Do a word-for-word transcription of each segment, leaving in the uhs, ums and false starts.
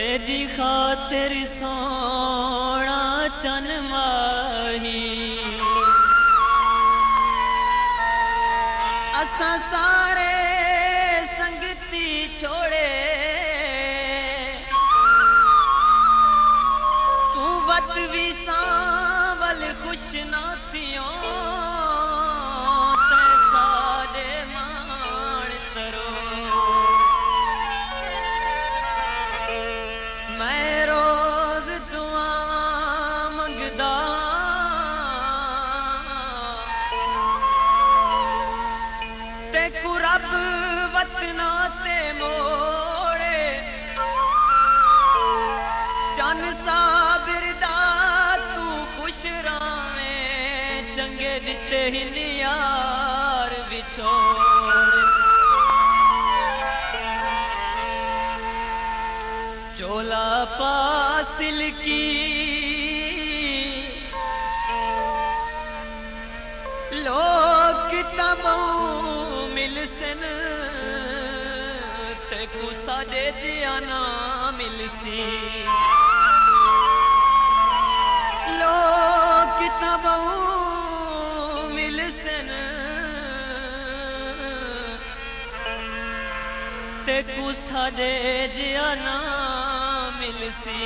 तेरी खातिर सोना चन माही असा सारे संगती छोड़े तू वत भी सांवल कुछ ना थियो ते साडे मान तरो मैं रोज दुआ मंगदा ते कु रब वतना ते मोड़े चन साबिर दा तू खुश रावे चंगे दिते ही यार विछोड़ चोला पासिल की लोग किताबों मिलसन ते कुसा दे दिया ना मिलसी लोग किताबों मिलसन ते कुसा दे दिया ना मिलसी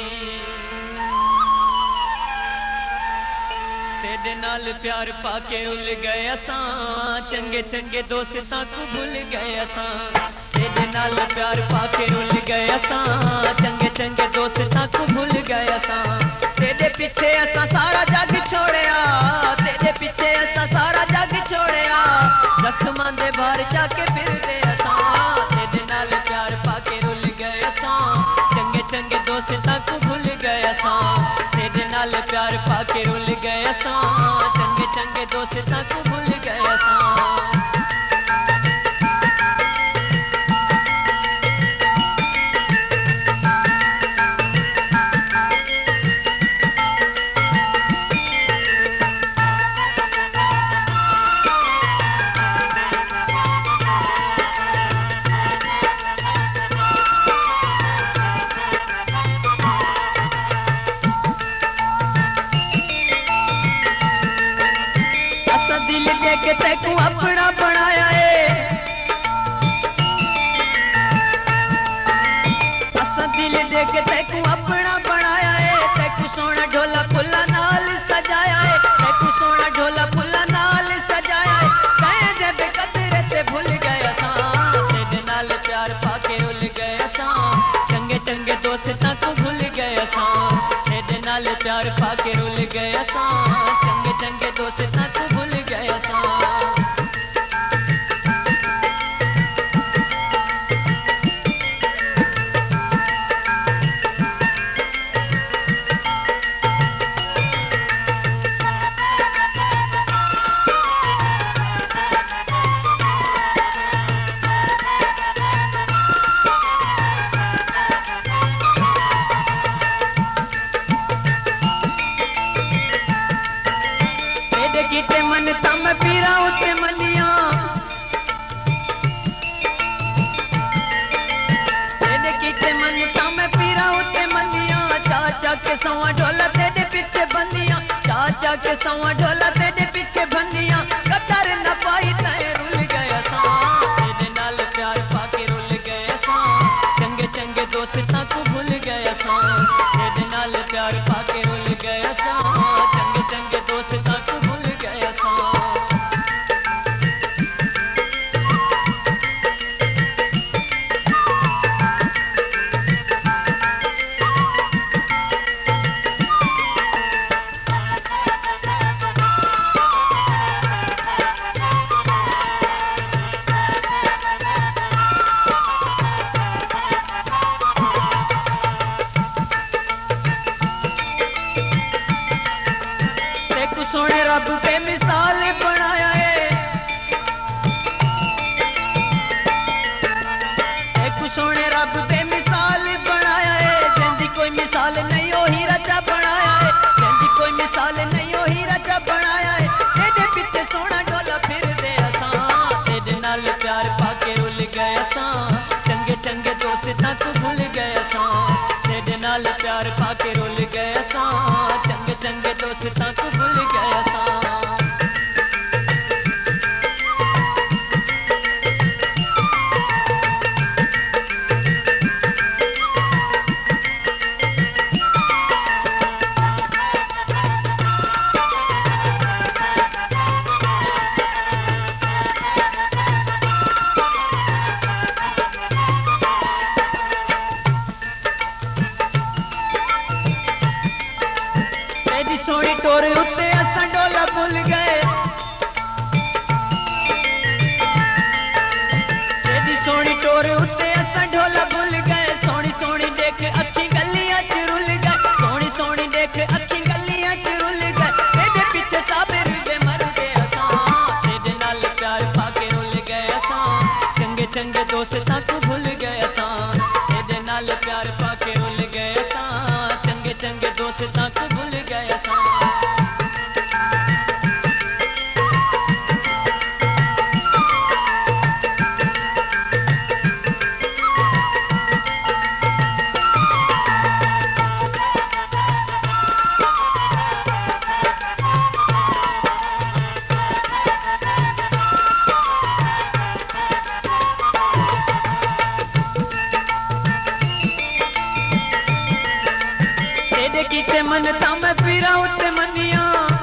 तेरे नाल प्यार पाके उल गए असां चंगे चंगे दोस्तां को भूल गए असां तेरे नाल प्यार पाके उल गए असां चंगे चंगे दोस्तां को भूल गए असां तेरे पीछे असां सारा जग छोड़िया तेरे पीछे असां सारा जग छोड़िया जख्मां दे बाहर जाके फिरदे असां तेरे नाल प्यार पाके उल गए असां चंगे चंगे दोस्तां को भूल गए असां तेरे नाल प्यार पाके रुल गए असां चंगे चंगे दोस्तां को भूल गए असां के तैकू अपना बनाया है असा दिल दे के तैकू अपना बनाया है तैकू सोना ढोला फुल्ला नाल सजाया है तैकू सोना ढोला फुल्ला नाल सजाया है कहे जब कदरे से भूल गए असां तेरे नाल प्यार पाके रुल गए असां चंगे चंगे दोस्तां को भूल गए असां तेरे नाल प्यार पाके रुल गए असां चंगे चंगे दोस्तां को भूल गए असां किते मन तम पीरा उते मनिया तेरे किते मन तम पीरा उते मनिया चाचा के सवा ढोला तेरे पीछे बंदिया चाचा के सवा ढोला तेरे पीछे बंदिया कतर न पाई तय रुल गए असां तेरे नाल प्यार पाके रुल गए असां चंगे चंगे दोस्तां को भूल गए असां तेरे नाल प्यार पाके रुल गए असां चंगे चंगे दोस्तां को भूल गए असां सोने रब पे मिसाल बनाया है एक सोने रब पे मिसाल बनाया है जिंदी कोई मिसाल नहीं हो ही रचा बनाया है जिंदी कोई मिसाल नहीं हो ही रचा बनाया है तेरे पीछे सोना ढोला फिर दे असां तेरे नाल प्यार पाके रुल गए असां चंगे चंगे दोस्तां को भूल गए असां तेरे भूल गए असां। सोनी टोर उत्ते असां डोला भूल गए, तेरी सोनी टोर उत्ते असां ढोला भूल गए। सोनी सोनी देख अखी गलियां च रुल गए, सोनी सोनी देख अखी गलियां च रुल गए। तेरे पीछे साबिर दे मर गए असां, तेरे नाल प्यार पाके रुल गए असां। चंगे चंगे दोस्तां को भूल गए असां, तेरे नाल प्यार पाके रुल गए असां। चंगे चंगे दोस्तां को भूल गए असां। किसे मन ताम पीरा उते मनिया,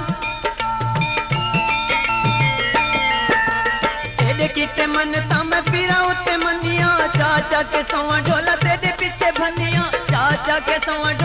तेरे किसे मन ताम पीरा उते मनिया। चाचा के सवा ढोला तेरे पीछे भनिया, चाचा के सवा